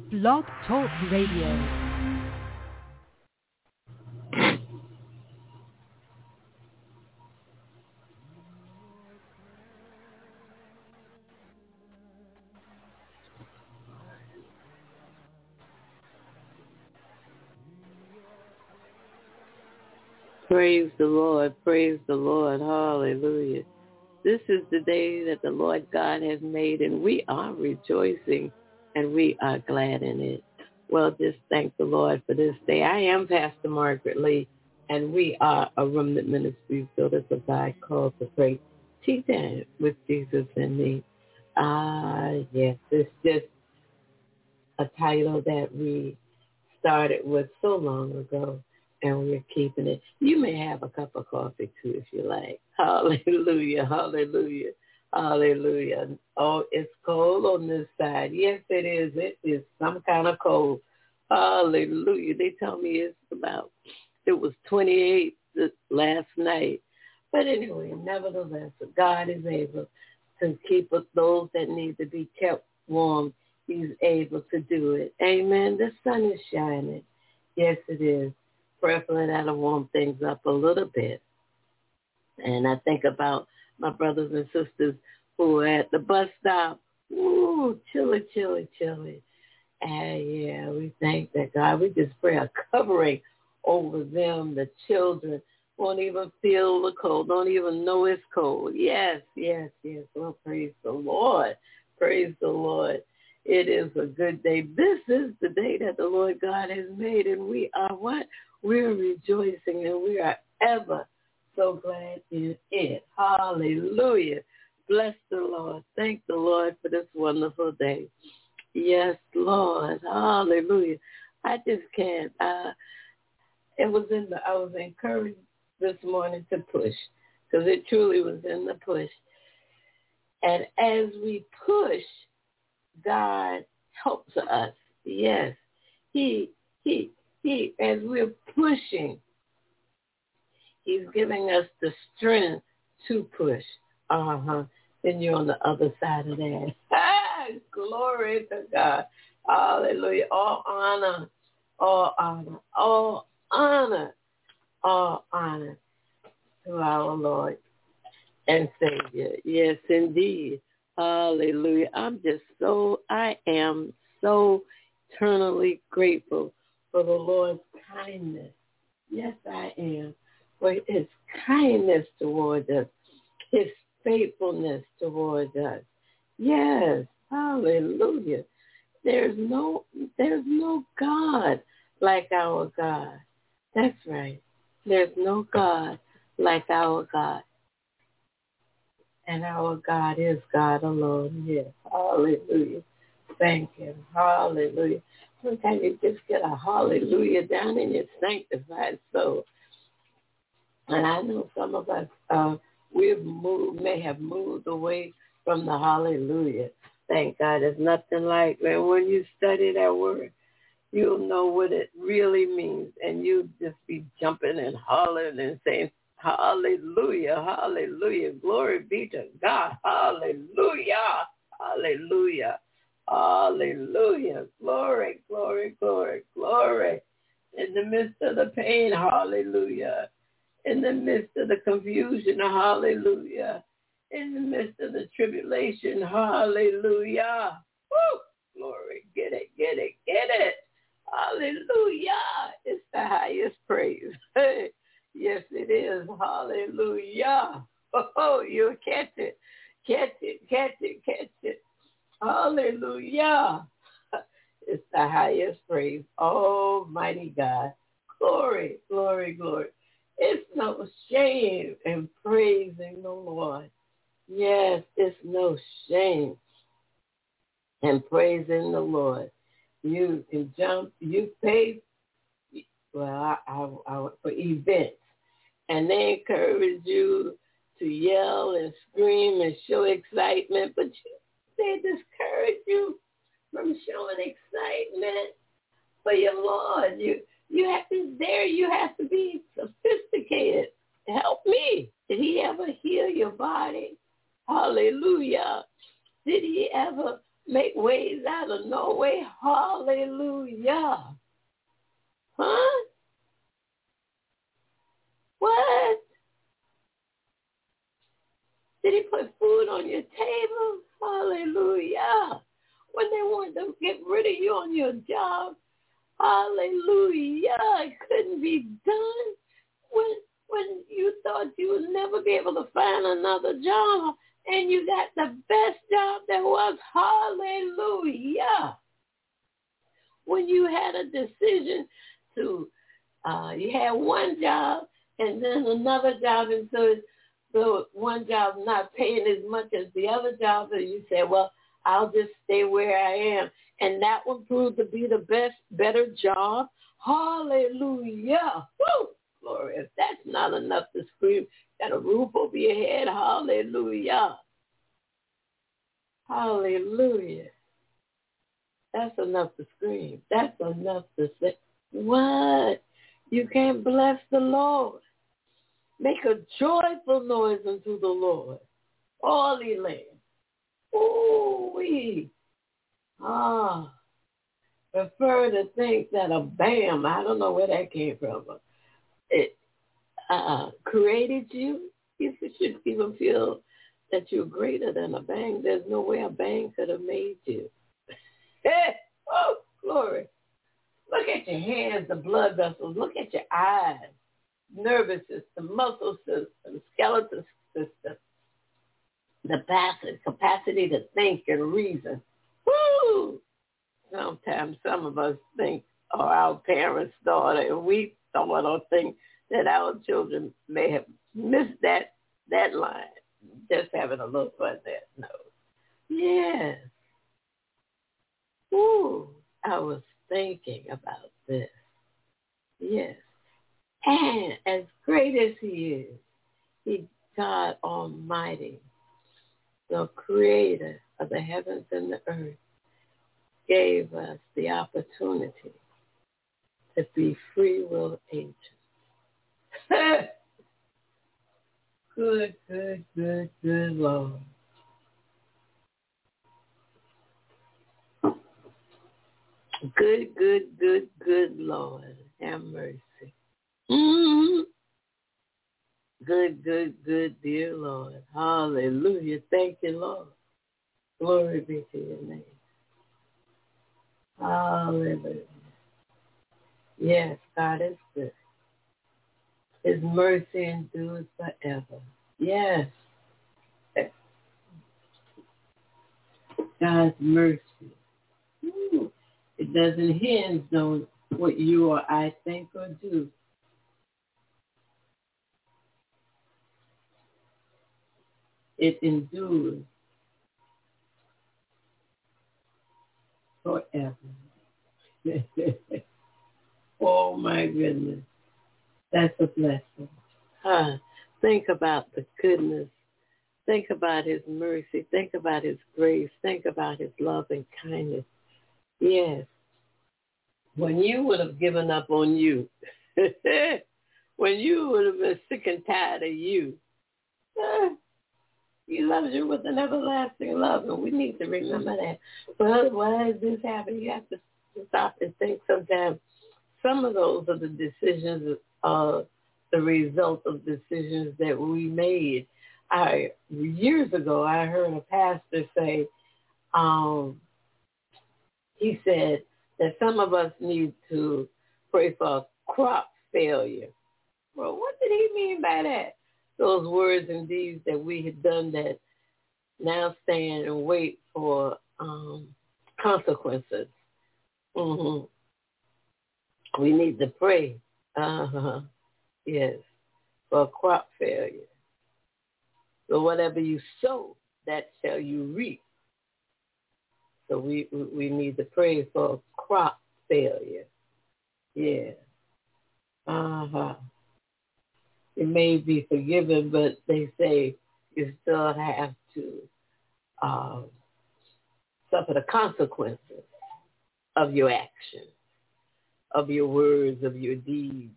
Blog Talk Radio. Praise the Lord, hallelujah. This is the day that the Lord God has made, and we are rejoicing, and we are glad in it. Well, just thank the Lord for this day. I am Pastor Margaret Lee, and we are a Remnant Ministries Builders of God called to pray. Tea time with Jesus and me. Yes, it's just a title that we started with so long ago, and we're keeping it. You may have a cup of coffee too if you like. Hallelujah, hallelujah, hallelujah. Oh, it's cold on this side. Yes, it is. It is some kind of cold. Hallelujah. They tell me it was 28 last night. But anyway, nevertheless, God is able to keep those that need to be kept warm. He's able to do it. Amen. The sun is shining. Yes, it is. Prayerfully, that'll warm things up a little bit. And I think about my brothers and sisters who are at the bus stop. Ooh, chilly, chilly, chilly. And yeah, we thank that God. We just pray a covering over them. The children won't even feel the cold, don't even know it's cold. Yes, yes, yes. Well, praise the Lord. Praise the Lord. It is a good day. This is the day that the Lord God has made, and we are what? We're rejoicing, and we are ever so glad in it. Hallelujah. Bless the Lord. Thank the Lord for this wonderful day. Yes, Lord. Hallelujah. I just can't. I was encouraged this morning to push, because it truly was in the push. And as we push, God helps us. Yes. He, as we're pushing, He's giving us the strength to push. Then you're on the other side of that. Glory to God. Hallelujah. All honor, all honor, all honor, all honor to our Lord and Savior. Yes, indeed. Hallelujah. I am so eternally grateful for the Lord's kindness. Yes, I am. For His kindness towards us, His faithfulness towards us. Yes, hallelujah. There's no God like our God. That's right. There's no God like our God. And our God is God alone. Yes. Hallelujah. Thank Him. Hallelujah. Sometimes you just get a hallelujah down in your sanctified soul. And I know some of us, may have moved away from the hallelujah. Thank God. There's nothing like that. When you study that word, you'll know what it really means. And you'll just be jumping and hollering and saying, hallelujah, hallelujah, glory be to God, hallelujah, hallelujah, hallelujah, glory, glory, glory, glory. In the midst of the pain, hallelujah. In the midst of the confusion, hallelujah. In the midst of the tribulation, hallelujah. Woo! Glory, get it, get it, get it. Hallelujah. It's the highest praise. Yes, it is. Hallelujah. Oh, you'll catch it. Catch it, catch it, catch it. Hallelujah. It's the highest praise. Almighty God. Glory, glory, glory. It's no shame in praising the Lord. Yes, it's no shame in praising the Lord. You can jump, you pay, I for events. And they encourage you to yell and scream and show excitement, but they discourage you from showing excitement for your Lord. You have to be sophisticated. Help me. Did He ever heal your body? Hallelujah. Did He ever make ways out of no way. Hallelujah. Huh? What? Did he put food on your table? Hallelujah. When they wanted to get rid of you on your job, hallelujah, it couldn't be done. When you thought you would never be able to find another job, and you got the best job there was, hallelujah. When you had a decision to, you had one job and then another job, and so the one job not paying as much as the other job, and you said, well, I'll just stay where I am. And that one proved to be the better job. Hallelujah. Woo! Glory. If that's not enough to scream, got a roof over your head. Hallelujah. Hallelujah. That's enough to scream. That's enough to say, what? You can't bless the Lord. Make a joyful noise unto the Lord, all ye land. Ooh-wee. Prefer to think that a BAM, I don't know where that came from, but it created you. You should even feel that you're greater than a bang. There's no way a bang could have made you. Hey, oh, glory. Look at your hands, the blood vessels. Look at your eyes, nervous system, muscle system, skeletal system, the capacity to think and reason. Woo! Sometimes some of us think, or our parents thought, and we thought or think that our children may have missed that line. Just having a little fun there. No. Yes. Ooh, I was thinking about this. Yes. And as great as he is, he's God Almighty, the creator of the heavens and the earth, gave us the opportunity to be free will agents. Good, good, good, good Lord. Good, good, good, good Lord. Have mercy. Mm-hmm. Good, good, good, dear Lord. Hallelujah. Thank you, Lord. Glory be to your name. Hallelujah. Yes, God is good. His mercy endures forever. Yes. God's mercy. Ooh. It doesn't hinge on what you or I think or do. It endures forever. Oh, my goodness. That's a blessing. Think about the goodness. Think about his mercy. Think about his grace. Think about his love and kindness. Yes. When you would have given up on you, when you would have been sick and tired of you, he loves you with an everlasting love, and we need to remember that. But why is this happening? You have to stop and think sometimes. Some of those are the decisions, the result of decisions that we made. Years ago, I heard a pastor say, he said that some of us need to pray for crop failure. Well, what did he mean by that? Those words and deeds that we had done that now stand and wait for consequences. Mm-hmm. We need to pray, yes, for crop failure. So whatever you sow, that shall you reap. So we need to pray for crop failure. Yeah. It may be forgiven, but they say you still have to suffer the consequences of your actions, of your words, of your deeds.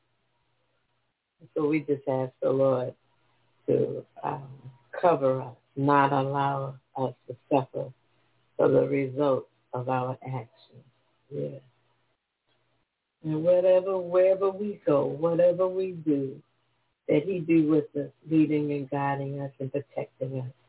So we just ask the Lord to cover us. not allow us to suffer for the results of our actions. Yeah. And wherever we go, whatever we do, that he be with us, leading and guiding us and protecting us.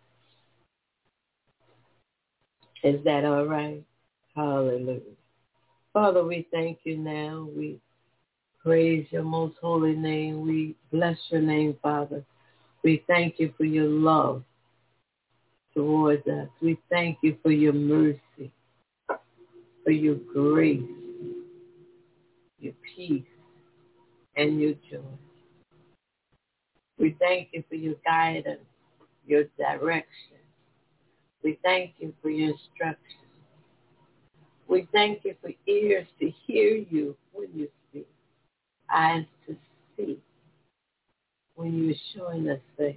Is that all right? Hallelujah. Father, we thank you now. We praise your most holy name. We bless your name, Father. We thank you for your love towards us. We thank you for your mercy, for your grace, your peace, and your joy. We thank you for your guidance, your direction. We thank you for your instruction. We thank you for ears to hear you when you speak, eyes to see when you're showing us things.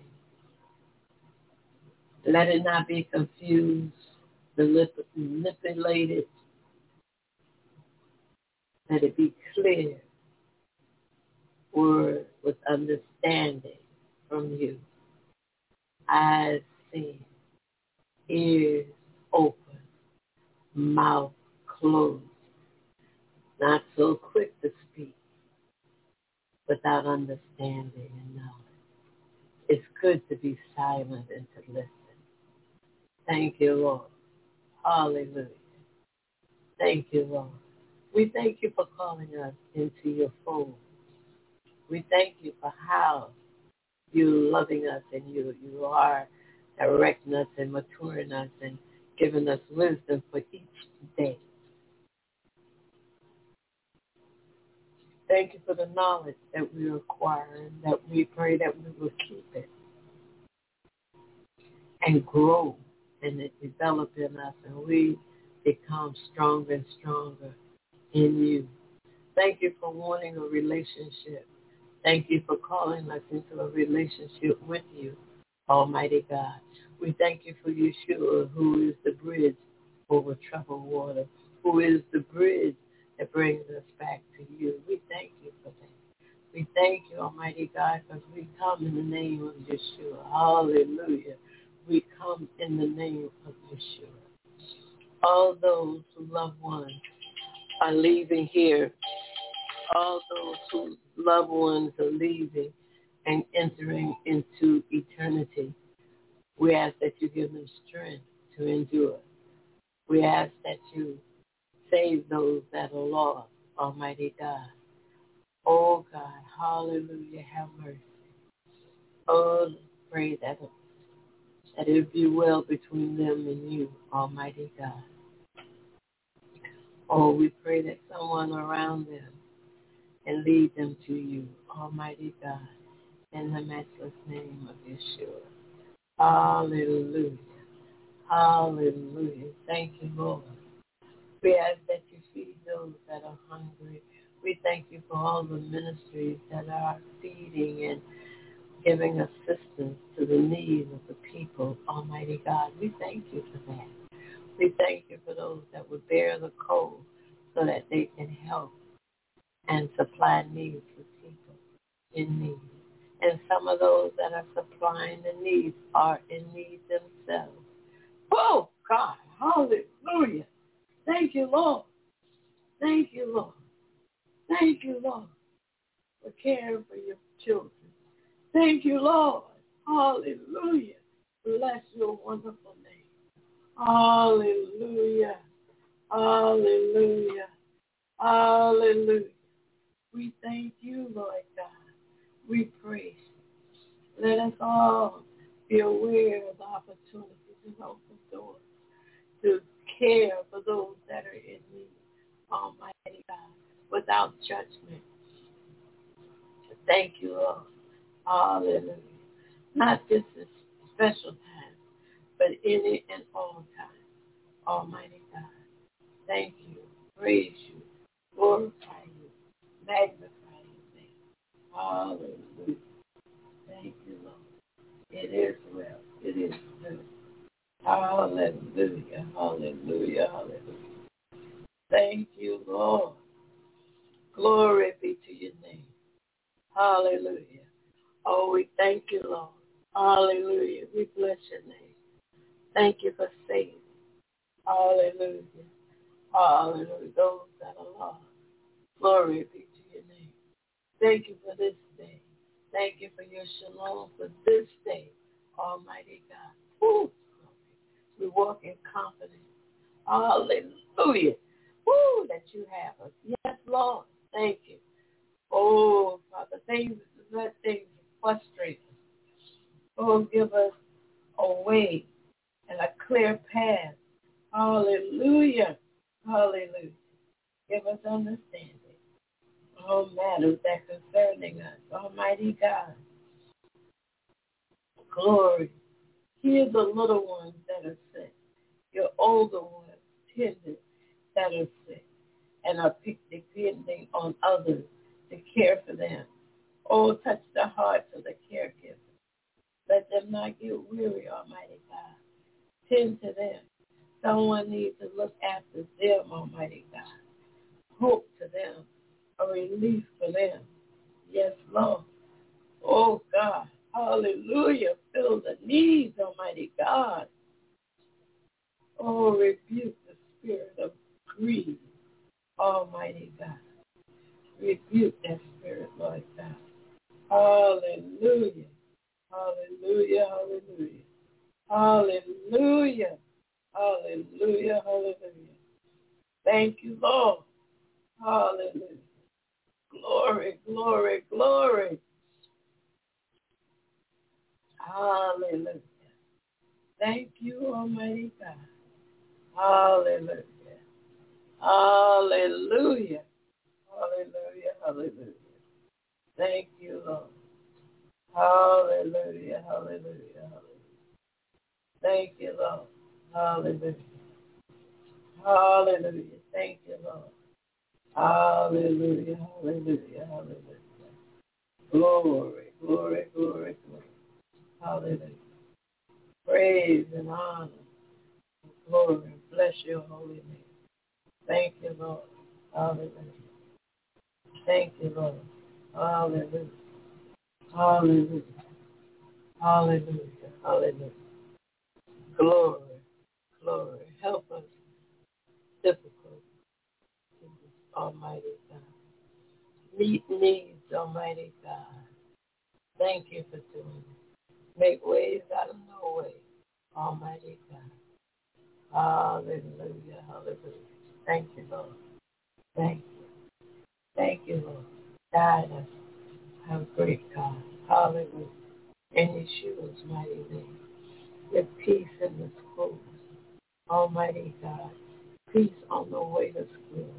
Let it not be confused, manipulated. Let it be clear, word with understanding from you. Eyes seen, ears open, mouth closed. Not so quick to speak without understanding and knowledge. It's good to be silent and to listen. Thank you, Lord. Hallelujah. Thank you, Lord. We thank you for calling us into your fold. We thank you for how you're loving us and you are directing us and maturing us and giving us wisdom for each day. Thank you for the knowledge that we're acquiring, that we pray that we will keep it and grow and it develop in us and we become stronger and stronger in you. Thank you for wanting a relationship. Thank you for calling us into a relationship with you, Almighty God. We thank you for Yeshua, who is the bridge over troubled water, who is the bridge that brings us back to you. We thank you for that. We thank you, Almighty God, because we come in the name of Yeshua. Hallelujah. We come in the name of Yeshua. All those whose loved ones are leaving here, all those whose loved ones are leaving and entering into eternity, we ask that you give them strength to endure. We ask that you save those that are lost, Almighty God. Oh God, hallelujah, have mercy. Oh, pray that it be well between them and you, Almighty God. Oh, we pray that someone around them and lead them to you, Almighty God, in the matchless name of Yeshua. Hallelujah. Hallelujah. Thank you, Lord. We ask that you feed those that are hungry. We thank you for all the ministries that are feeding and giving assistance to the needs of the people, Almighty God. We thank you for that. We thank you for those that would bear the cold so that they can help and supply needs for people in need. And some of those that are supplying the needs are in need themselves. Oh, God, hallelujah. Thank you, Lord. Thank you, Lord. Thank you, Lord, for caring for your children. Thank you, Lord. Hallelujah. Bless your wonderful name. Hallelujah. Hallelujah. Hallelujah. We thank you, Lord God. We praise you. Let us all be aware of the opportunities and open doors to care for those that are in need, Almighty God, without judgment. Thank you, Lord. Hallelujah. Not just in special times, but any and all times, Almighty God. Thank you. Praise you. Glorify you. Magnify your name. Hallelujah. Thank you, Lord. It is well. It is good. Hallelujah. Hallelujah. Hallelujah. Thank you, Lord. Glory be to your name. Hallelujah. Oh, we thank you, Lord. Hallelujah. We bless your name. Thank you for saving. Hallelujah. Hallelujah. Those that are lost. Glory be to your name. Thank you for this day. Thank you for your shalom for this day, Almighty God. Ooh, we walk in confidence. Hallelujah. Woo, that you have us. Yes, Lord. Thank you. Oh, Father, let things frustrate us. Oh, give us a way and a clear path. Hallelujah. Hallelujah. Give us understanding. All matters that concerning us. Almighty God. Glory. Hear the little ones that are sick. Your older ones, tender, that are sick and are depending on others to care for them. Oh, touch the hearts of the caregivers. Let them not get weary, Almighty God. Tend to them. Someone needs to look after them, Almighty God. Hope to them, a relief for them. Yes, Lord. Oh, God. Hallelujah. Fill the needs, Almighty God. Oh, rebuke the spirit of greed, Almighty God. Rebuke that spirit, Lord God. Hallelujah. Hallelujah. Hallelujah. Hallelujah. Hallelujah. Hallelujah. Thank you, Lord. Hallelujah. Glory, glory, glory. Hallelujah. Thank you, Almighty God. Hallelujah. Hallelujah. Hallelujah. Hallelujah. Thank you, Lord. Hallelujah. Hallelujah. Hallelujah. Thank you, Lord. Hallelujah. Hallelujah. Thank you, Lord. Hallelujah. Hallelujah. Hallelujah. Glory, glory, glory, glory. Hallelujah. Praise and honor. Glory. Bless your holy name. Thank you, Lord. Hallelujah. Thank you, Lord. Hallelujah. Hallelujah. Hallelujah. Hallelujah. Glory. Glory. Help us. Difficult. Almighty God. Meet needs, Almighty God. Thank you for doing it. Make ways out of no way, Almighty God. Hallelujah. Hallelujah. Thank you, Lord. Thank you. Thank you, Lord. Guide us. Have great God. Hallelujah. In Yeshua's mighty name. Give peace in the schools. Almighty God. Peace on the way to school.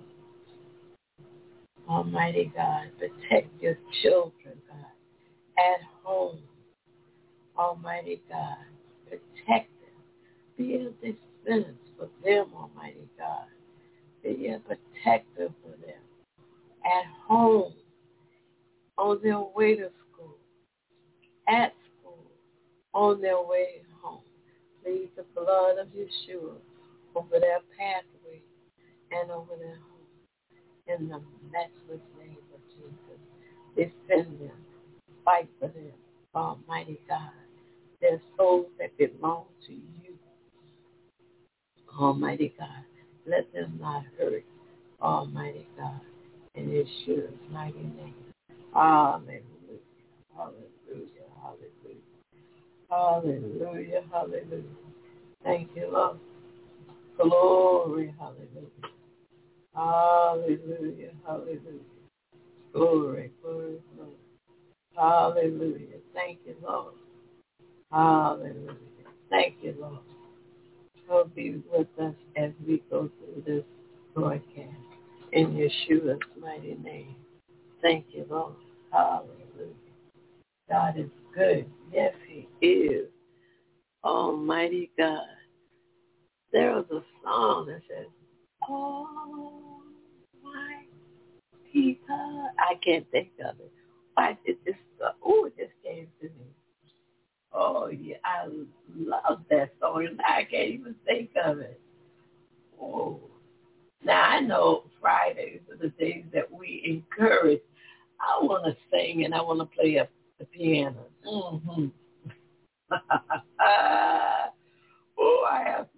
Almighty God. Protect your children, God. At home. Almighty God. Protect them. Be a defense for them, Almighty God. Be a protector for them. At home. On their way to school. At school. On their way home. Plead the blood of Yeshua over their pathway and over their home. In the matchless name of Jesus. Defend them. Fight for them. Almighty God. Their souls that belong to you. Almighty God. Let them not hurt. Almighty God. In Yeshua's mighty name. Hallelujah. Hallelujah. Hallelujah. Hallelujah. Hallelujah. Thank you, Lord. Glory. Hallelujah. Hallelujah. Hallelujah. Glory. Glory. Glory. Hallelujah. Thank you, Lord. Hallelujah. Thank you, Lord. So be with us as we go through this broadcast. In Yeshua's mighty name. Thank you, Lord. Hallelujah. God is good. Yes, he is. Almighty God. There was a song that says, oh, my people. I can't think of it. Why did this stuff? Oh, it just came to me. Oh, yeah, I love that song, and I can't even think of it. Oh. Now, I know Fridays are the days that we encourage. I want to sing, and I want to play the piano. Mm-hmm. Oh,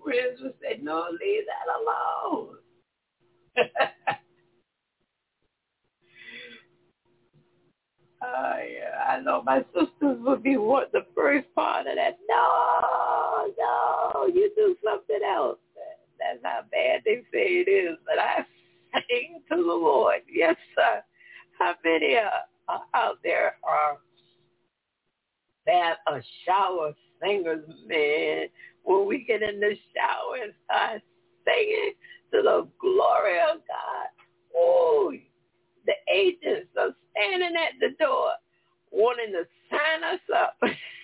friends would say, no, leave that alone. Yeah, I know my sisters would be the first part of that. No, you do something else. That's how bad they say it is. But I sing to the Lord. Yes, sir. How many out there are that are shower singers, man? When we get in the shower and start singing to the glory of God, oh, the agents are standing at the door wanting to sign us up.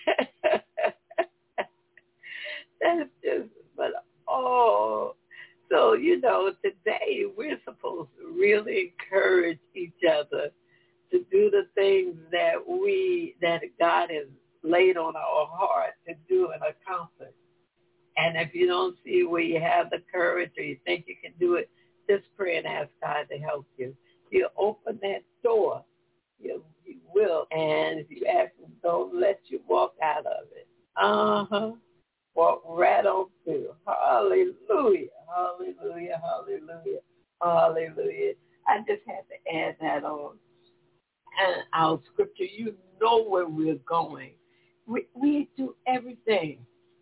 That's just, but so, today we're supposed to really encourage each other to do the things that God has laid on our heart to do and accomplish. And if you don't see where you have the courage or you think you can do it, just pray and ask God to help you. He'll open that door. He will. And if you ask him, don't let you walk out of it. Walk right on through. Hallelujah. Hallelujah. Hallelujah. Hallelujah. I just had to add that on. And our scripture, you know where we're going. We do everything.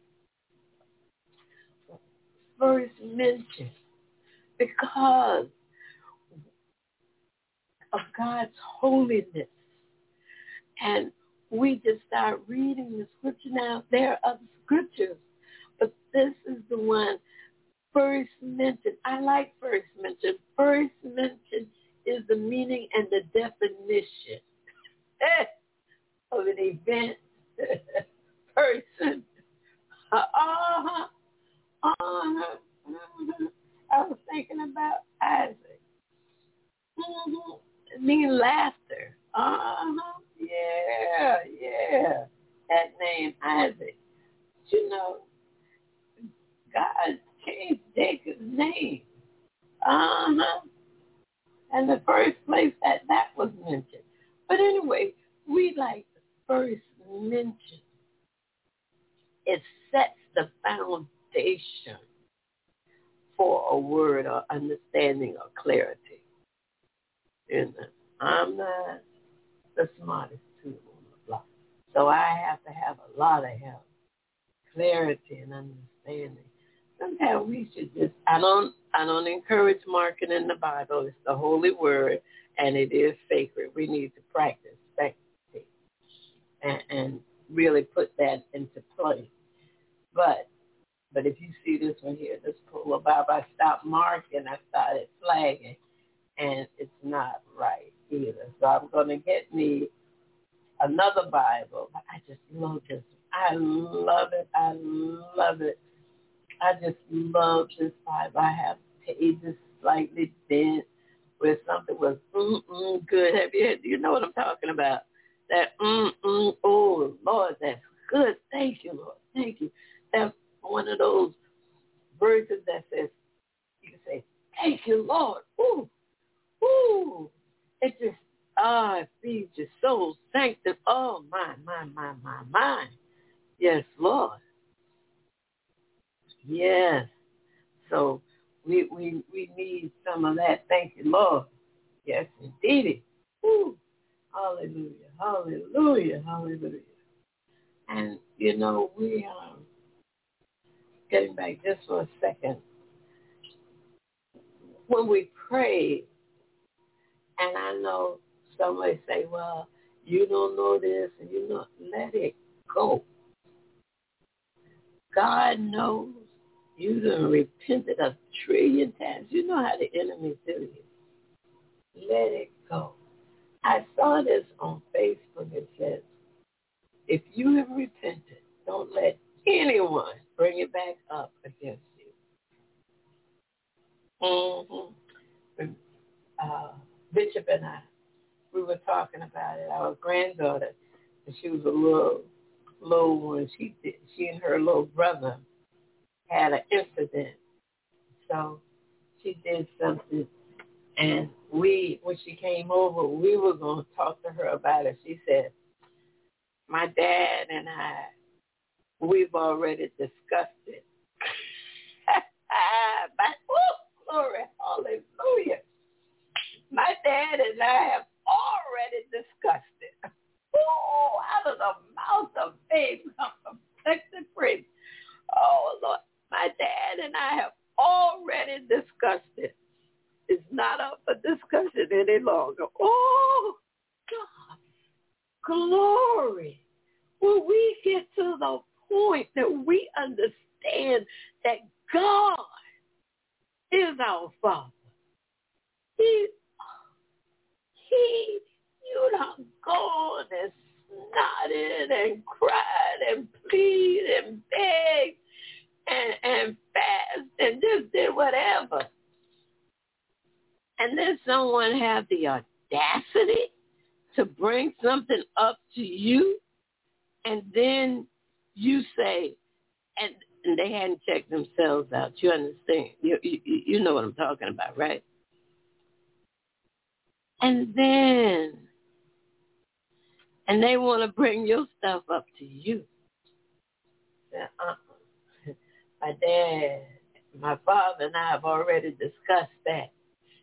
First mention, because of God's holiness. And we just start reading the scripture now. There are other scriptures, but this is the one first mentioned. I like first mention. First mention is the meaning and the definition of an event, person. I was thinking about Isaac. It means laughter. Yeah. That name, Isaac. God changed Jacob's name. And the first place that was mentioned. But anyway, we like the first mention. It sets the foundation for a word or understanding or clarity. I'm not the smartest tool on the block. So I have to have a lot of help, clarity and understanding. Sometimes we should just, I don't encourage marking in the Bible. It's the holy word, and it is sacred. We need to practice and really put that into play. But if you see this one here, this pull of Bible, I stopped marking, I started flagging, and it's not right either. So I'm going to get me another Bible. I just love this. I love it. I just love this Bible. I have pages slightly bent where something was good. You know what I'm talking about? That oh, Lord, that's good. Thank you, Lord. Thank you. That's one of those verses that says, you can say, thank you, Lord. Ooh. It just, it feeds your soul. Sanctify. Oh, my. Yes, Lord. Yes. So we need some of that. Thank you, Lord. Yes, indeed. Ooh. Hallelujah. And, we are getting back just for a second. When we pray, and I know somebody say, well, you don't know this, and let it go. God knows. You done repented 1,000,000,000 times. You know how the enemy do you. Let it go. I saw this on Facebook. It says, if you have repented, don't let anyone bring it back up against you. Bishop and I, we were talking about it. Our granddaughter, and she was a little one. She and her little brother had an incident. So she did something, and when she came over, we were going to talk to her about it. She said, my dad and I, we've already discussed it. already discussed it. It's not up for discussion any longer. Oh, God, glory. When we get to the point that we understand that God is our Father, you done gone and snotted and cried and pleaded and begged and fast and just did whatever. And then someone have the audacity to bring something up to you, and then you say, and they hadn't checked themselves out. You understand? You know what I'm talking about, right? And they want to bring your stuff up to you. My dad, my father, and I have already discussed that.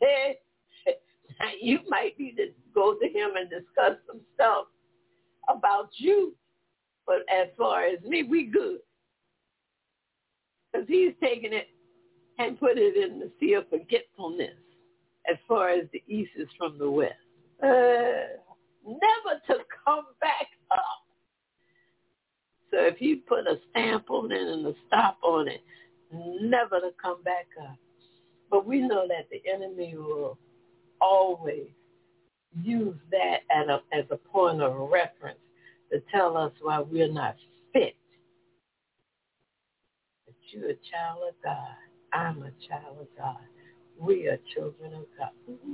You might need to go to him and discuss some stuff about you. But as far as me, we good. Because he's taken it and put it in the sea of forgetfulness as far as the east is from the west. Never to come back up. So if you put a stamp on it and a stop on it, never to come back up. But we know that the enemy will always use that as a point of reference to tell us why we're not fit. But you're a child of God. I'm a child of God. We are children of God.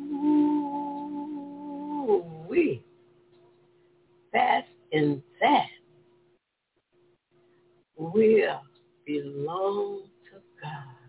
Ooh, we. That's in that. We belong to God.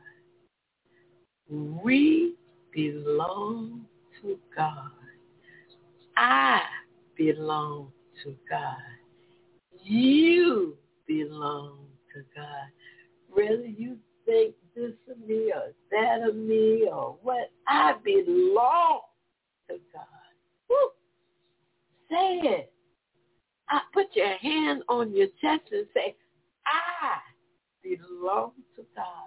We belong to God. I belong to God. You belong to God. Whether you think this of me or that of me or what, I belong to God. Woo. Say it. Put your hand on your chest and say, I belong to God.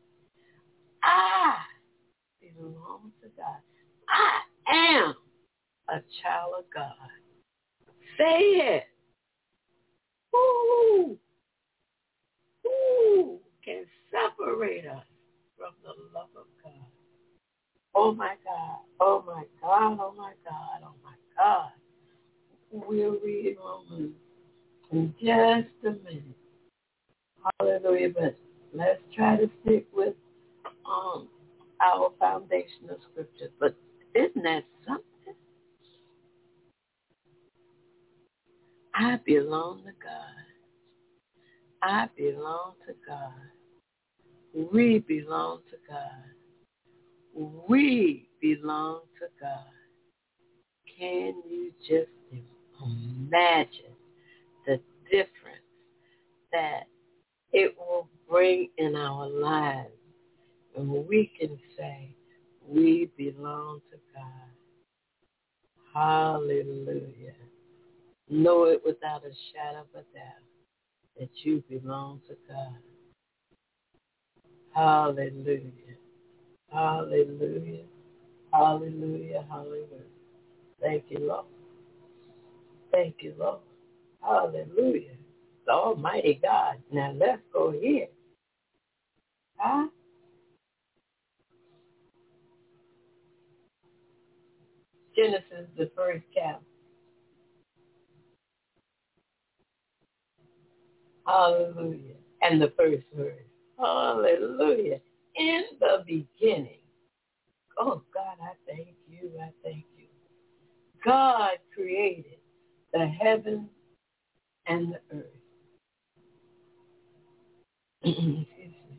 I belong to God. I am a child of God. Say it. Who can separate us from the love of God? Oh, my God. Oh, my God. Oh, my God. Oh, my God. We'll read Romans in just a minute. Hallelujah. But let's try to stick with our foundational scriptures. But isn't that something? I belong to God. I belong to God. We belong to God. We belong to God. Can you just imagine the difference that it will bring in our lives when we can say we belong to God? Hallelujah. Know it without a shadow of a doubt that you belong to God. Hallelujah. Hallelujah. Hallelujah. Hallelujah. Thank you, Lord. Thank you, Lord. Hallelujah. The Almighty God. Now let's go here. Huh? Genesis, the first chapter. Hallelujah. And the first verse. Hallelujah. In the beginning. Oh, God, I thank you. I thank you. God created the heavens and the earth. Excuse me.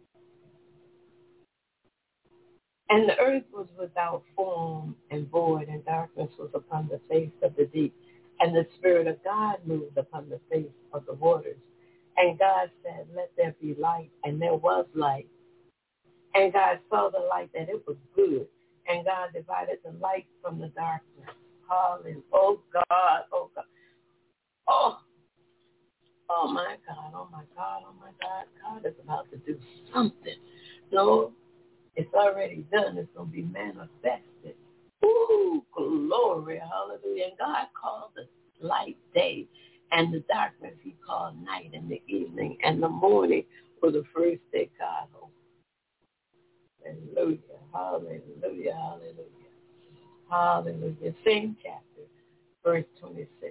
And the earth was without form and void, and darkness was upon the face of the deep. And the Spirit of God moved upon the face of the waters. And God said, let there be light, and there was light. And God saw the light that it was good. And God divided the light from the darkness. Hallelujah. Oh, God. Oh, God. Oh. Oh, my God. Oh, my God. Oh, my God. God is about to do something. No, It's already done. It's going to be manifested. Ooh, glory, hallelujah. And God called the light day, and the darkness he called night, and the evening and the morning were the first day God opened. Hallelujah, hallelujah, hallelujah, hallelujah. Same chapter, verse 26.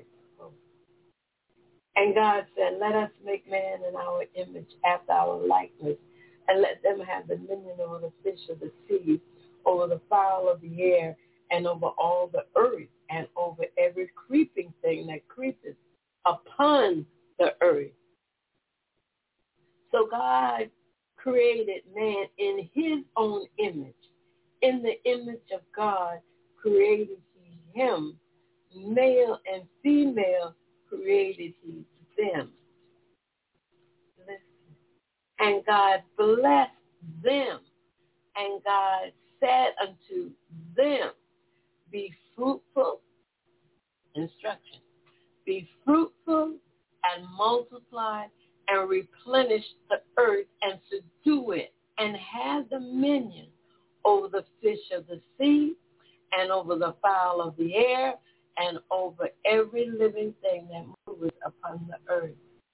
And God said, let us make man in our image after our likeness, and let them have dominion over the fish of the sea, over the fowl of the air, and over all the earth, and over every creeping thing that creepeth upon the earth. So God created man in his own image. In the image of God created he him. Male and female created he them. Listen. And God blessed them. And God said unto them, be fruitful, instruction, be fruitful and multiply and replenish the earth and subdue it and have dominion over the fish of the sea and over the fowl of the air and over every living thing that moves upon the earth.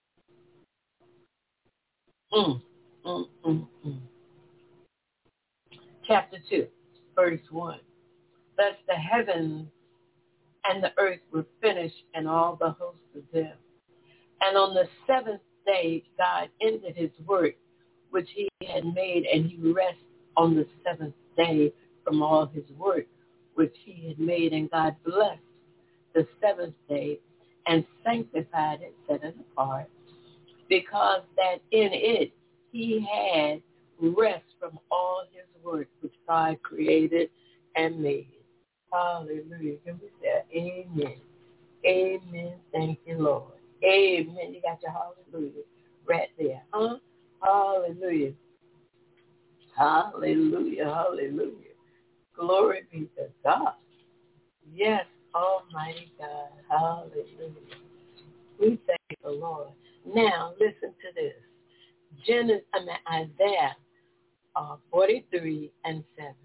Chapter 2, verse 1. Thus the heavens and the earth were finished, and all the hosts of them. And on the seventh day, God ended his work, which he had made, and he rested on the seventh day from all his work, which he had made. And God blessed the seventh day and sanctified it, set it apart, because that in it he had rest from all his work, which God created and made. Hallelujah. Can we say amen? Amen. Thank you, Lord. Amen. You got your hallelujah right there. Huh? Hallelujah. Hallelujah. Hallelujah. Glory be to God. Yes, Almighty God. Hallelujah. We thank the Lord. Now, listen to this. Isaiah 43 and 7.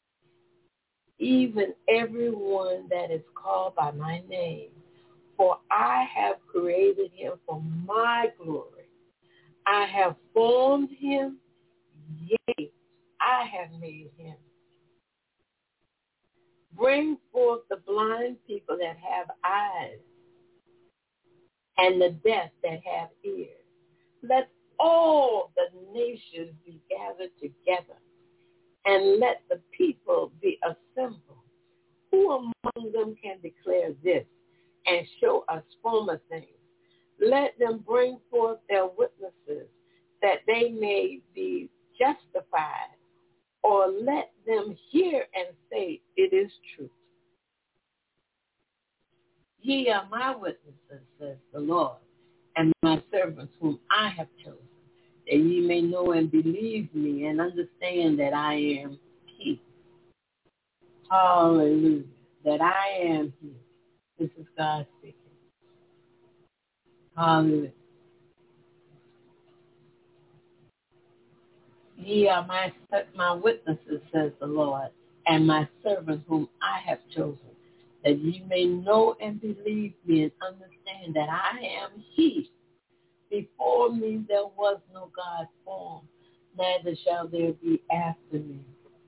Even everyone that is called by my name, for I have created him for my glory. I have formed him, yea, I have made him. Bring forth the blind people that have eyes, and the deaf that have ears. Let all the nations be gathered together, and let the people be assembled. Who among them can declare this and show us former things? Let them bring forth their witnesses, that they may be justified, or let them hear and say, it is true. Ye are my witnesses, says the Lord, and my servants whom I have chosen, that ye may know and believe me and understand that I am he. Hallelujah. That I am he. This is God speaking. Hallelujah. Ye are my witnesses, says the Lord, and my servants whom I have chosen, that ye may know and believe me and understand that I am he. Before me there was no God formed, neither shall there be after me.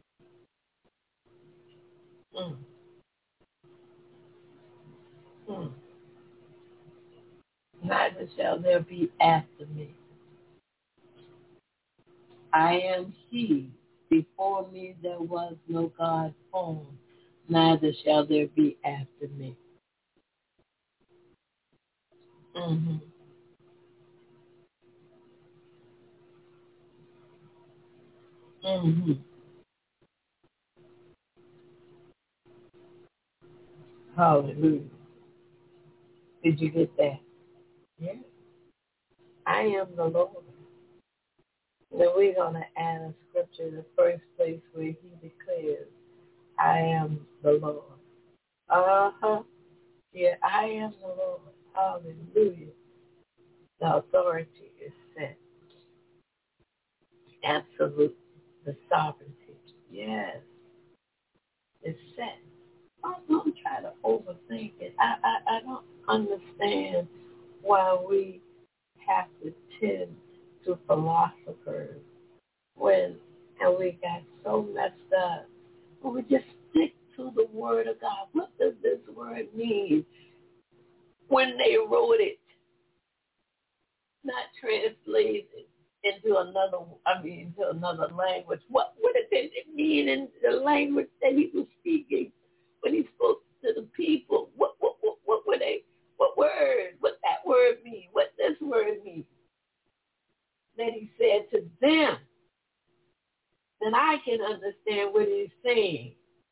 Neither shall there be after me. I am he. Before me there was no God formed, neither shall there be after me. Hallelujah. Did you get that? Yeah. I am the Lord. Then we're going to add a scripture, the first place where he declares, I am the Lord. Yeah, I am the Lord. Hallelujah. The authority is set. Absolute. The sovereignty. Yes. It's set. Don't try to overthink it. I don't understand why we have to tend to philosophers and we got so messed up. But we just stick to the word of God. What does this word mean? When they wrote it, not translated into another language. What did it mean in the language that he was speaking when he spoke to the people? What were they? What word? What that word mean? What this word mean? Then he said to them, then I can understand what he's saying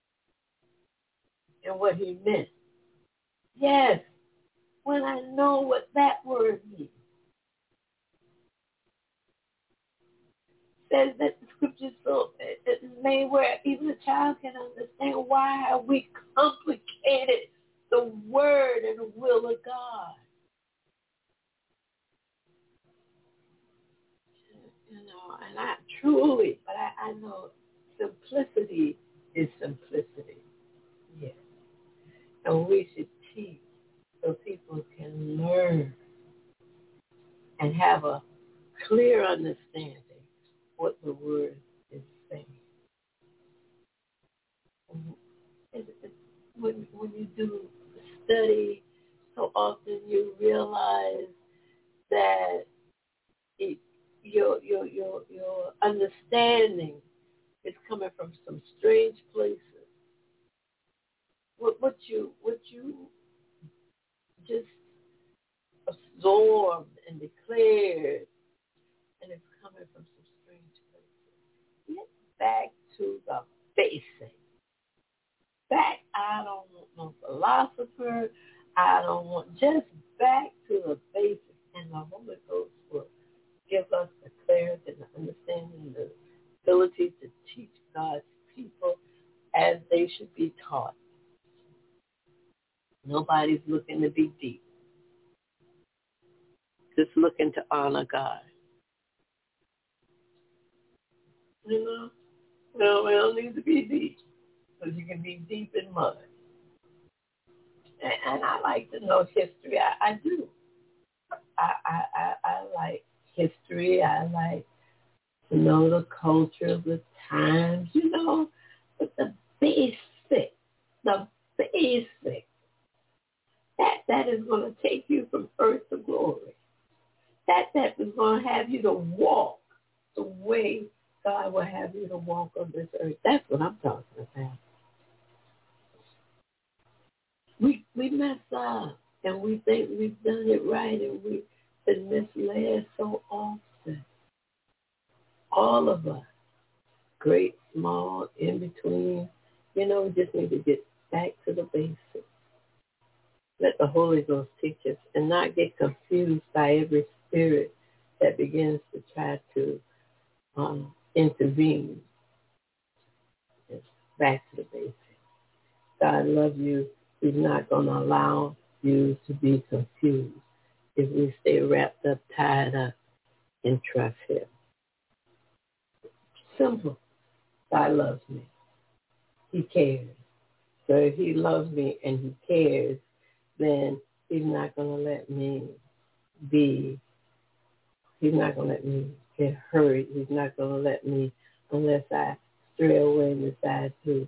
and what he meant. Yes, when I know what that word means. Says that the scripture so it's made where even a child can understand why have we complicated the word and the will of God. And I truly, but I know simplicity is simplicity. Yes. And we should teach so people can learn and have a clear understanding what the word is saying. When you do study, so often you realize that your understanding is coming from some strange places. What you just absorbed and declared, and it's coming from some strange places. Get back to the basics. I don't want no philosopher. I don't want, just back to the basics. And the Holy Ghost will give us the clarity and the understanding, the ability to teach God's people as they should be taught. Nobody's looking to be deep. Just looking to honor God. You know? Well, we don't need to be deep, because you can be deep in mud. And I like to know history. I do. I like history. I like to know the culture of the times, you know. But the basic, that is going to take you from earth to glory. That is going to have you to walk the way God will have you to walk on this earth. That's what I'm talking about. We mess up, and we think we've done it right, and we've been misled so often. All of us, great, small, in between, you know, we just need to get back to the basics. Let the Holy Ghost teach us and not get confused by every spirit that begins to try to intervene. It's back to the basics. God loves you. He's not going to allow you to be confused if we stay wrapped up, tied up, and trust him. Simple. God loves me. He cares. So if he loves me and he cares, then he's not going to let me get hurt. He's not going to let me, unless I stray away and decide to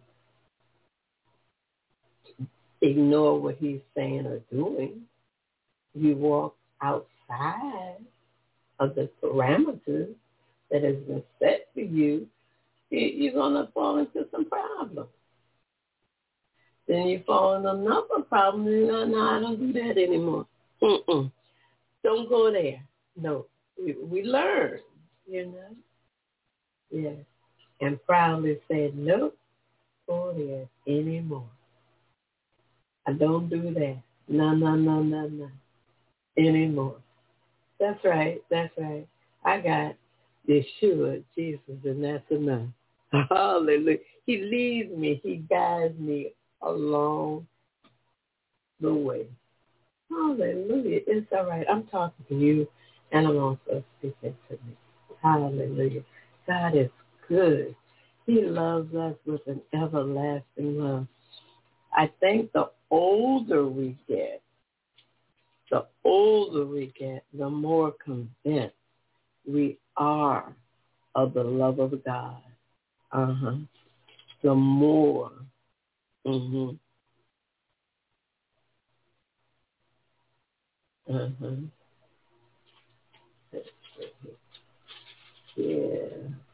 ignore what he's saying or doing. You walk outside of the parameters that has been set for you, you're going to fall into some problems. Then you fall into another problem, and no, I don't do that anymore. Don't go there. No, we learn, you know. Yes. And proudly said, nope, go there anymore. I don't do that. No. Anymore. That's right. I got Yeshua, Jesus, and that's enough. Hallelujah. He leads me. He guides me along the way. Hallelujah. It's all right. I'm talking to you, and I'm also speaking to me. Hallelujah. God is good. He loves us with an everlasting love. I think the older we get, the more convinced we are of the love of God. The more. Yeah.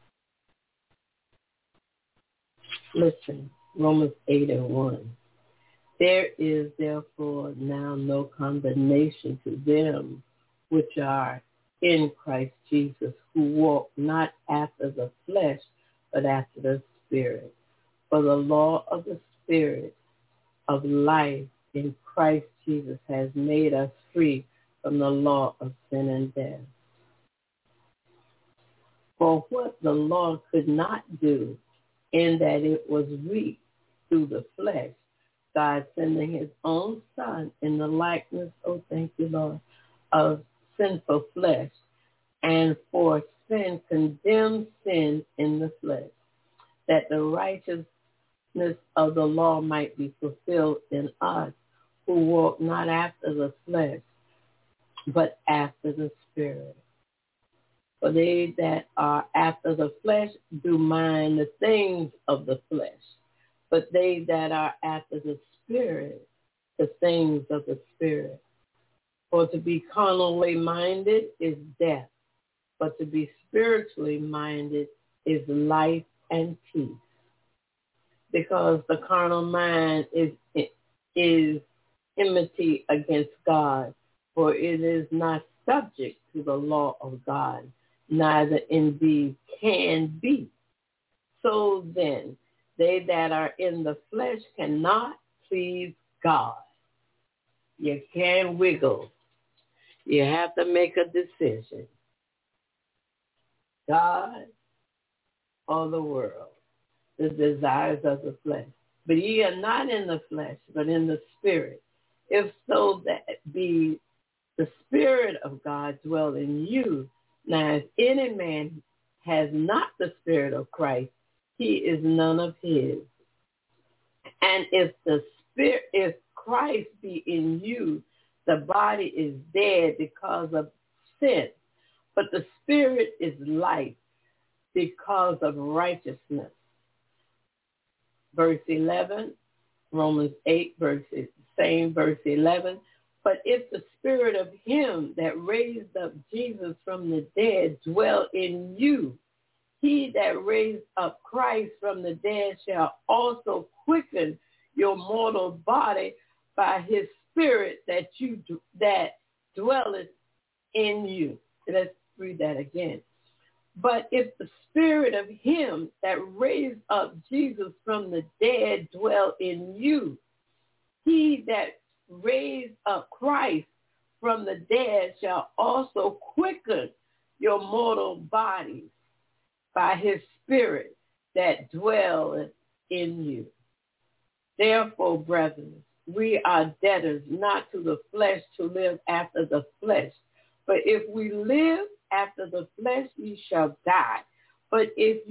Listen, Romans 8:1. There is therefore now no condemnation to them which are in Christ Jesus, who walk not after the flesh, but after the Spirit. For the law of the Spirit of life in Christ Jesus has made us free from the law of sin and death. For what the law could not do, in that it was weak through the flesh, God sending his own Son in the likeness, thank you, Lord, of sinful flesh, and for sin condemned sin in the flesh, that the righteousness of the law might be fulfilled in us, who walk not after the flesh, but after the Spirit. For they that are after the flesh do mind the things of the flesh, but they that are after the Spirit, the things of the Spirit. For to be carnally minded is death, but to be spiritually minded is life and peace. Because the carnal mind is enmity against God, for it is not subject to the law of God, neither indeed can be. So then, they that are in the flesh cannot please God. You can't wiggle. You have to make a decision. God or the world, the desires of the flesh. But ye are not in the flesh, but in the Spirit. If so that be the Spirit of God dwell in you. Now, if any man has not the Spirit of Christ, he is none of his. And if Christ be in you, the body is dead because of sin, but the Spirit is life because of righteousness. Verse 11, Romans 8, verse 11. But if the Spirit of him that raised up Jesus from the dead dwell in you, he that raised up Christ from the dead shall also quicken your mortal body by his Spirit that dwelleth in you. Let's read that again. But if the Spirit of him that raised up Jesus from the dead dwell in you, he that raised up Christ from the dead shall also quicken your mortal bodies by his Spirit that dwelleth in you. Therefore, brethren, we are debtors not to the flesh to live after the flesh. But if we live after the flesh, ye shall die. But if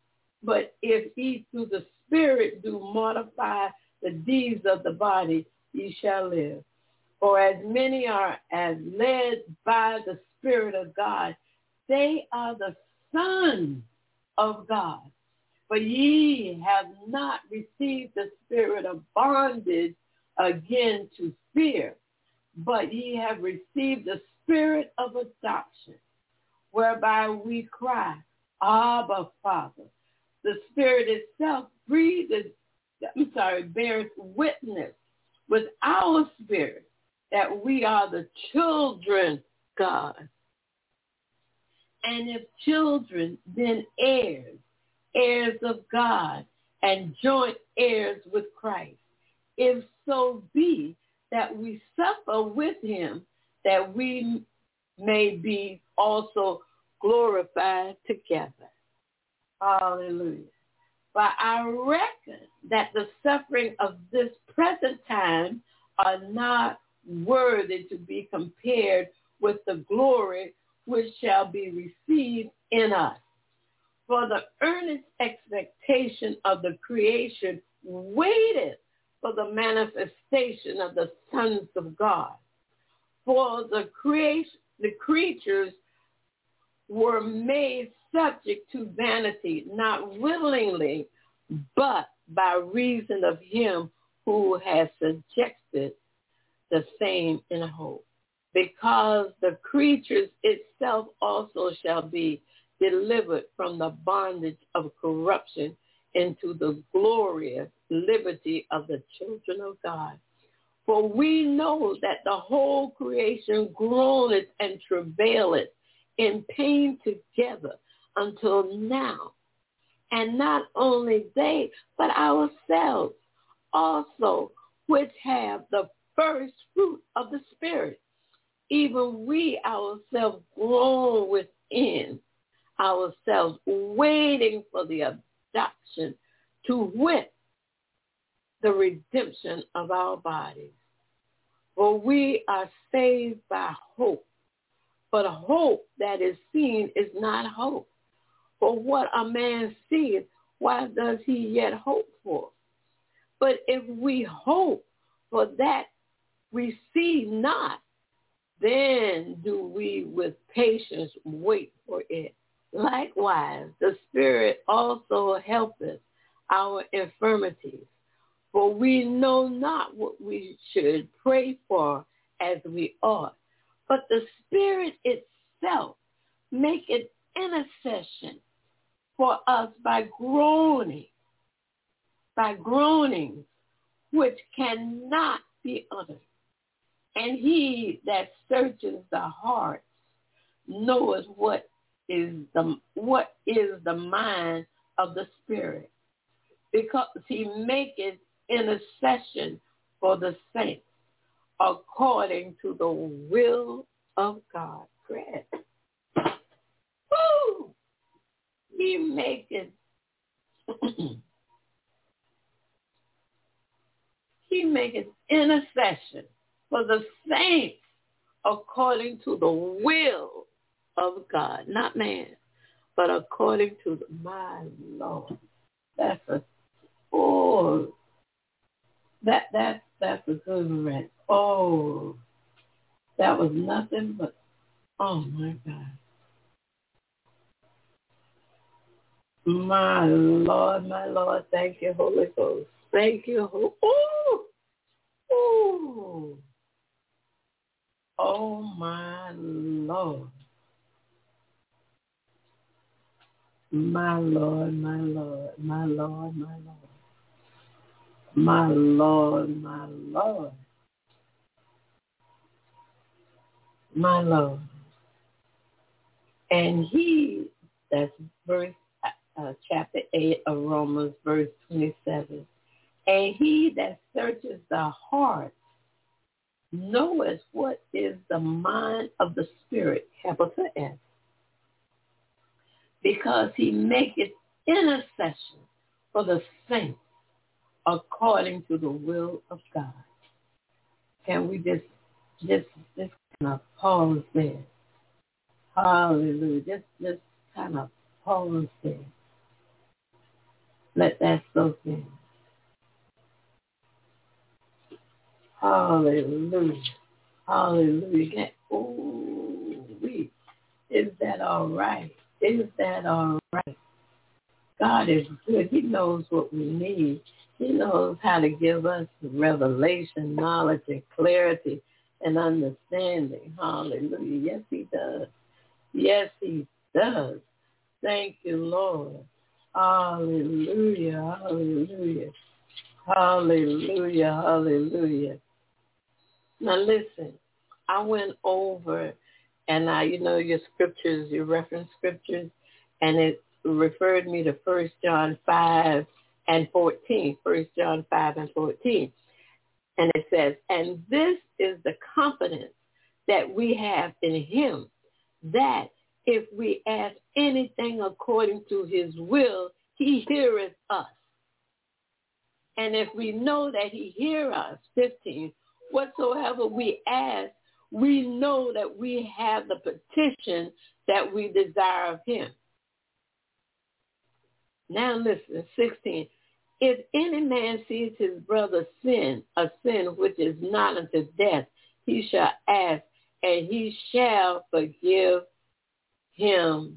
ye through the Spirit do mortify the deeds of the body, ye shall live. For as many are as led by the Spirit of God, they are the sons of God. But ye have not received the spirit of bondage again to fear, but ye have received the Spirit of adoption, whereby we cry, Abba, Father. The Spirit itself bears witness with our spirit that we are the children of God. And if children, then heirs, heirs of God, and joint heirs with Christ, if so be that we suffer with him, that we may be also glorified together. Hallelujah. But I reckon that the suffering of this present time are not worthy to be compared with the glory which shall be received in us. For the earnest expectation expectation of the creation waited for the manifestation of the sons of God. For the creatures were made subject to vanity, not willingly, but by reason of him who has subjected the same in hope. Because the creatures itself also shall be delivered from the bondage of corruption into the glorious liberty of the children of God. For we know that the whole creation groaneth and travaileth in pain together until now. And not only they, but ourselves also, which have the first fruit of the Spirit, even we ourselves groan within ourselves, waiting for the adoption, to wit, the redemption of our bodies. For we are saved by hope. But hope that is seen is not hope. For what a man seeth, why does he yet hope for? But if we hope for that we see not, then do we with patience wait for it. Likewise, the Spirit also helpeth our infirmities. For we know not what we should pray for as we ought. But the Spirit itself maketh intercession for us by groanings which cannot be uttered. And he that searches the hearts knoweth what is the mind of the Spirit, because he maketh intercession for the saints according to the will of God. Great. Woo! He maketh intercession for the saints according to the will of God, not man, but according to my Lord. That's a that's a good one, right? Oh, that was nothing but, oh my God. My Lord, thank you, Holy Ghost. Thank you, ooh. Oh my Lord. My Lord, my Lord, my Lord, my Lord. My Lord, my Lord. My Lord. And he, that's verse, chapter 8 of Romans, verse 27. And he that searches the heart knoweth what is the mind of the Spirit, capital S, because he maketh intercession for the saints according to the will of God. Can we just kind of pause there? Hallelujah. Just kind of pause there. Let that soak in. Hallelujah. Hallelujah. Ooh, is that all right? Is that all right? God is good. He knows what we need. He knows how to give us revelation, knowledge, and clarity and understanding. Hallelujah. Yes, he does. Yes, he does. Thank you, Lord. Hallelujah. Hallelujah. Hallelujah. Hallelujah. Now listen, I went over and your scriptures, your reference scriptures, and it referred me to 1 John 5 and 14. 1 John 5 and 14. And it says, and this is the confidence that we have in him, that if we ask anything according to his will, he heareth us. And if we know that he hears us, 15, whatsoever we ask, we know that we have the petition that we desire of him. Now listen, 16. If any man sees his brother sin, a sin which is not unto death, he shall ask, and he shall forgive him.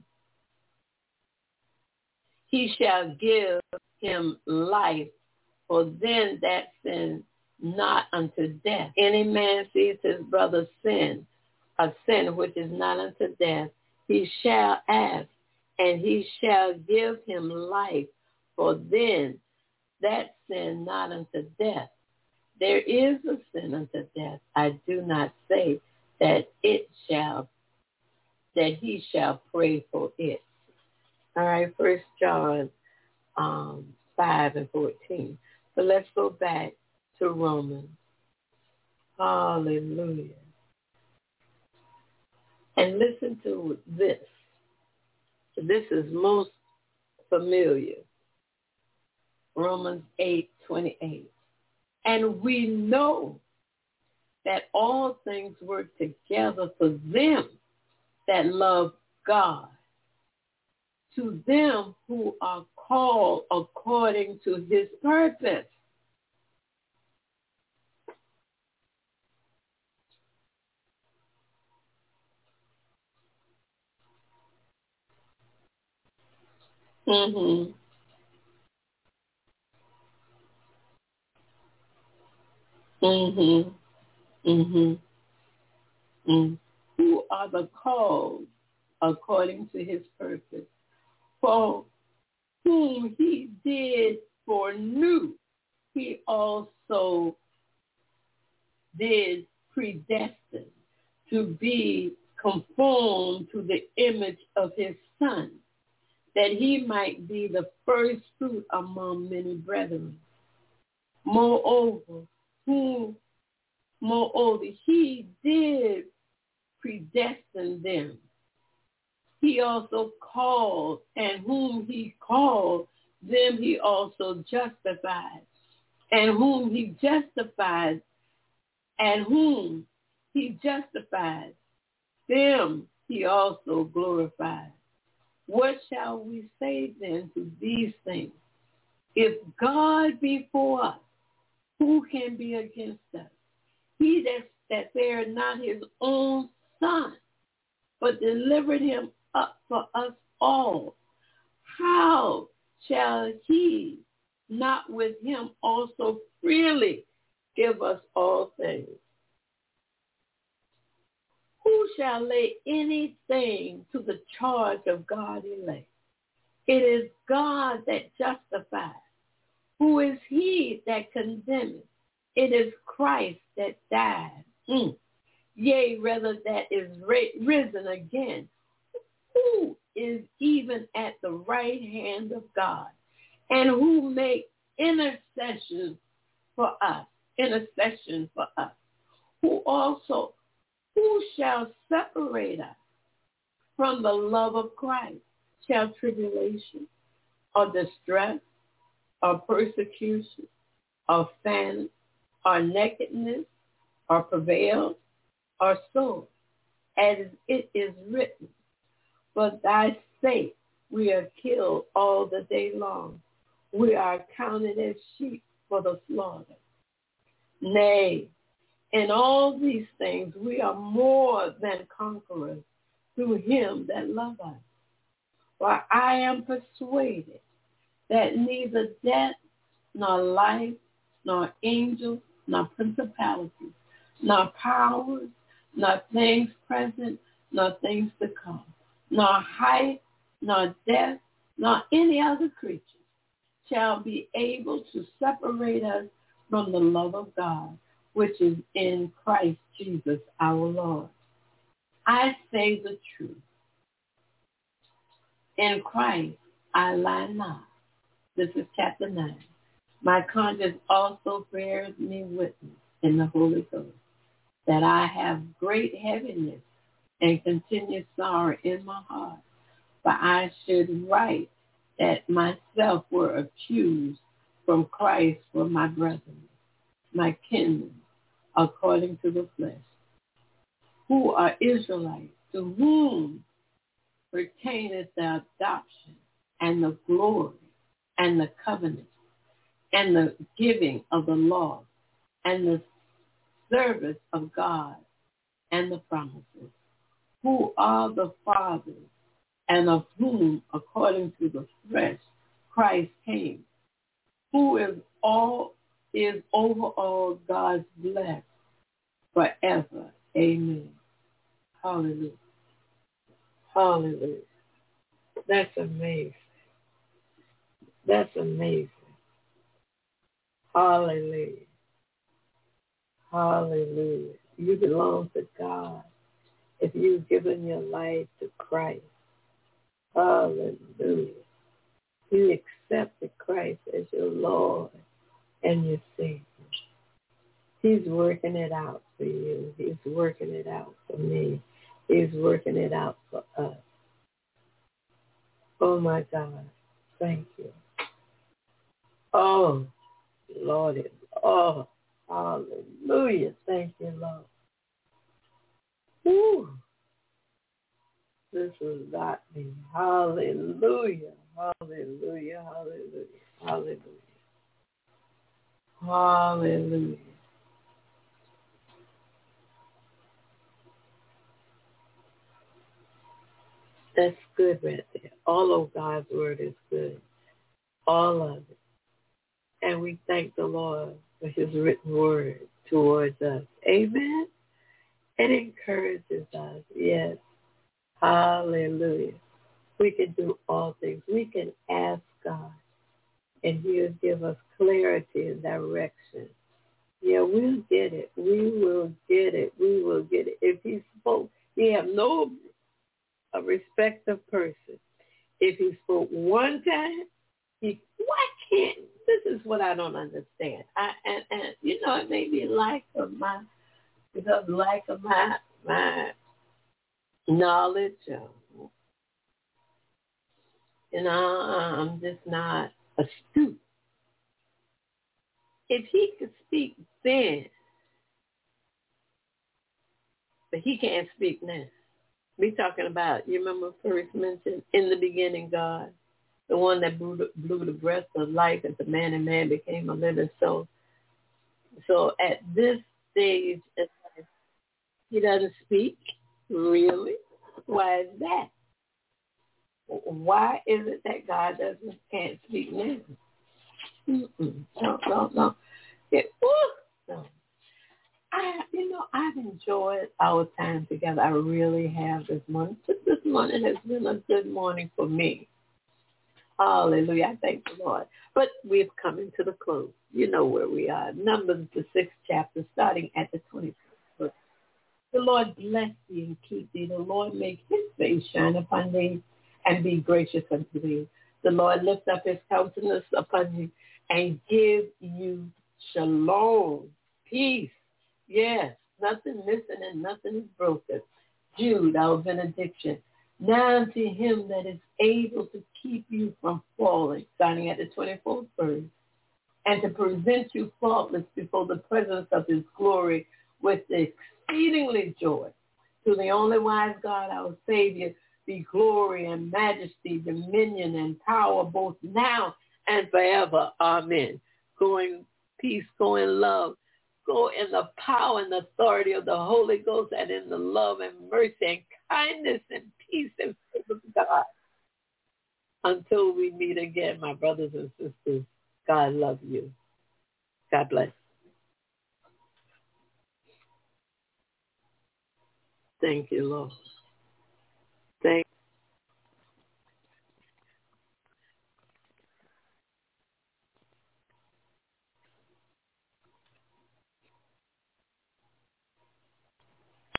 He shall give him life, for then that sin not unto death. Any man sees his brother sin, a sin which is not unto death, he shall ask, and he shall give him life, for then that sin not unto death. There is a sin unto death. I do not say that he shall pray for it. All right, 1 John 5 and 14. So let's go back to Romans. Hallelujah. And listen to this. This is most familiar. Romans 8:28. And we know that all things work together for them that love God, to them who are called according to his purpose. Mm-hmm. Mm-hmm. Mm-hmm. Mm. Who are the called according to his purpose, for whom he did foreknew, he also did predestine to be conformed to the image of his Son, that he might be the first fruit among many brethren. Moreover, he did predestine them. He also called, and whom he called, them he also justified. And whom he justified, them he also glorified. What shall we say then to these things? If God be for us, who can be against us? He that spared not his own Son, but delivered him up for us all, how shall he not with him also freely give us all things? Who shall lay anything to the charge of God's elect? It is God that justifies. Who is he that condemneth? It is Christ that died. Yea, rather that is risen again. Who is even at the right hand of God, and who make intercession for us? Who shall separate us from the love of Christ? Shall tribulation, or distress, or persecution, or famine, or nakedness, or travail, or sword? As it is written, for thy sake we are killed all the day long. We are counted as sheep for the slaughter. Nay, in all these things we are more than conquerors through him that loved us. For I am persuaded that neither death, nor life, nor angels, nor principalities, nor powers, nor things present, nor things to come, nor height, nor depth, nor any other creature shall be able to separate us from the love of God, which is in Christ Jesus our Lord. I say the truth. In Christ I lie not. This is chapter 9. My conscience also bears me witness in the Holy Ghost that I have great heaviness and continued sorrow in my heart. For I should write that myself were accused from Christ for my brethren, my kinsmen, according to the flesh, who are Israelites, to whom pertaineth the adoption and the glory and the covenant and the giving of the law and the service of God and the promises, who are the fathers, and of whom, according to the flesh, Christ came, who is over all God's blessed forever. Amen. Hallelujah. Hallelujah. That's amazing. That's amazing. Hallelujah. Hallelujah. You belong to God if you've given your life to Christ. Hallelujah. You accepted Christ as your Lord and your Savior. He's working it out for you. He's working it out for me. He's working it out for us. Oh, my God. Thank you. Oh, Lord. Oh, hallelujah. Thank you, Lord. Woo. This has got me. Hallelujah. Hallelujah. Hallelujah. Hallelujah. Hallelujah. That's good right there. All of God's word is good. All of it. And we thank the Lord for his written word towards us. Amen. It encourages us. Yes. Hallelujah. We can do all things. We can ask God, and he'll give us clarity and direction. Yeah, we'll get it. We will get it. We will get it. If he spoke, he have no respect of person. If he spoke one time, why can't, this is what I don't understand. And you know, it may be lack of my knowledge. I'm just not astute. If he could speak then, but he can't speak now. We talking about, you remember first mentioned, in the beginning, God, the one that blew the breath of life into man, and man became a living soul. So at this stage, he doesn't speak? Really? Why is that? Why is it that God can't speak now? No. No. I've enjoyed our time together. I really have this morning. This morning has been a good morning for me. Hallelujah. I thank the Lord. But we've come into the close. You know where we are. Numbers, the 6th chapter, starting at the 21st verse. The Lord bless thee and keep thee. The Lord make his face shine upon thee and be gracious unto thee. The Lord lift up his countenance upon you and give you shalom, peace. Yes, nothing missing and nothing is broken. Jude, our benediction. Now unto him that is able to keep you from falling, starting at the 24th verse, and to present you faultless before the presence of his glory with exceedingly joy. To the only wise God, our Savior, be glory and majesty, dominion and power, both now and forever. Amen. Go in peace, go in love, go in the power and authority of the Holy Ghost, and in the love and mercy and kindness and peace and faith of God. Until we meet again, my brothers and sisters, God love you. God bless. Thank you, Lord.